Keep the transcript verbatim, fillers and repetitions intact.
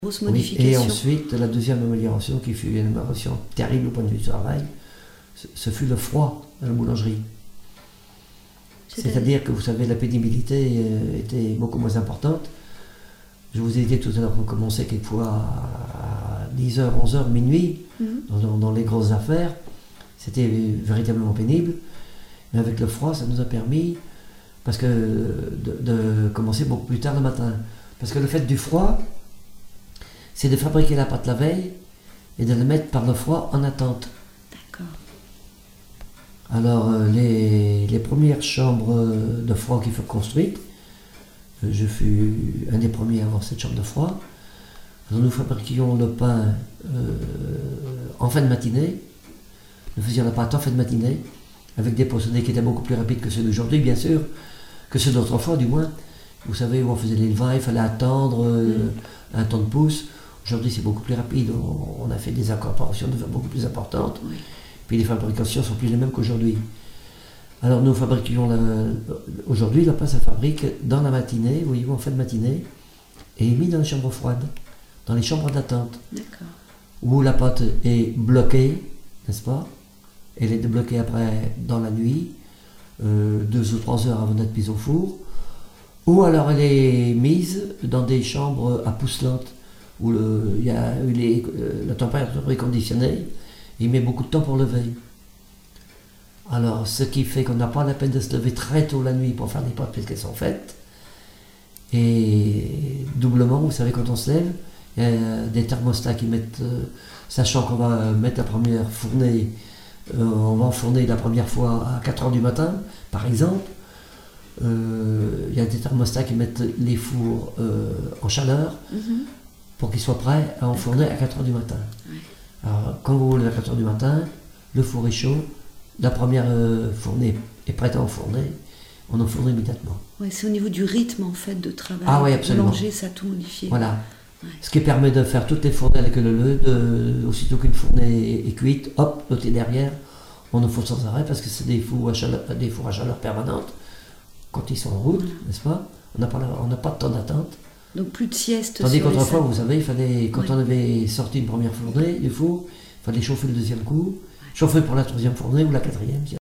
Grosse Oui, modification. et ensuite, la deuxième amélioration, qui fut une amélioration terrible au point de vue du travail, ce, ce fut le froid à la boulangerie. C'est-à-dire, C'est-à-dire que vous savez, la pénibilité euh, était beaucoup moins importante. Je vous ai dit tout à l'heure qu'on commençait quelquefois à dix heures, onze heures, minuit, Mhm. dans, dans- dans les grosses affaires. C'était véritablement pénible. Mais avec le froid, ça nous a permis parce que, de, de commencer beaucoup plus tard le matin. Parce que le fait du froid, c'est de fabriquer la pâte la veille et de la mettre par le froid en attente. D'accord. Alors, euh, les, les premières chambres euh, de froid qui furent construites, euh, je fus un des premiers à avoir cette chambre de froid. Alors, nous fabriquions le pain euh, en fin de matinée. Nous faisions la pâte en fin de matinée, avec des procédés qui étaient beaucoup plus rapides que ceux d'aujourd'hui, bien sûr, que ceux d'autrefois, du moins. Vous savez, où on faisait l'élevage, il fallait attendre euh, Mm. un temps de pouce. Aujourd'hui, c'est beaucoup plus rapide. On, on a fait des incorporations de beaucoup plus importantes. Oui. Puis les fabrications sont plus les mêmes qu'aujourd'hui. Alors nous fabriquions la, aujourd'hui la pâte se fabrique dans la matinée, voyez-vous, en fin de matinée, et est mise dans les chambres froides, dans les chambres d'attente, D'accord. où la pâte est bloquée, n'est-ce pas? Elle est débloquée après dans la nuit, euh, deux ou trois heures avant d'être mise au four, ou alors elle est mise dans des chambres à pouce lente, où le, il y a eu les, euh, la température est conditionnée. Il met beaucoup de temps pour lever. Alors, ce qui fait qu'on n'a pas la peine de se lever très tôt la nuit pour faire des pâtes puisqu'elles sont faites. Et doublement, vous savez, quand on se lève, il y a des thermostats qui mettent, euh, sachant qu'on va mettre la première fournée, euh, on va enfourner la première fois à quatre heures du matin, par exemple. Euh, il y a des thermostats qui mettent les fours euh, en chaleur Mhm. pour qu'ils soient prêts à enfourner à quatre heures du matin. Ouais. Alors, quand vous roulez à quatre heures du matin, le four est chaud, la première euh, fournée est prête à enfourner, on enfourne immédiatement. Ouais, c'est au niveau du rythme en fait de travail. Ah oui, absolument. Boulanger, ça a tout modifié. Voilà. Ouais. Ce qui permet de faire toutes les fournées avec le leu, de, aussitôt qu'une fournée est, est cuite, hop, l'autre est derrière, on enfourne sans arrêt parce que c'est des fours à chaleur, des fours à chaleur permanente. Quand ils sont en route, Voilà. n'est-ce pas, on n'a pas, la- on n'a pas de temps d'attente. Donc plus de sieste. Tandis sur les qu'autrefois, salles. vous savez, il fallait, quand Ouais. on avait sorti une première fournée du four, il fallait chauffer le deuxième coup, chauffer pour la troisième fournée ou la quatrième.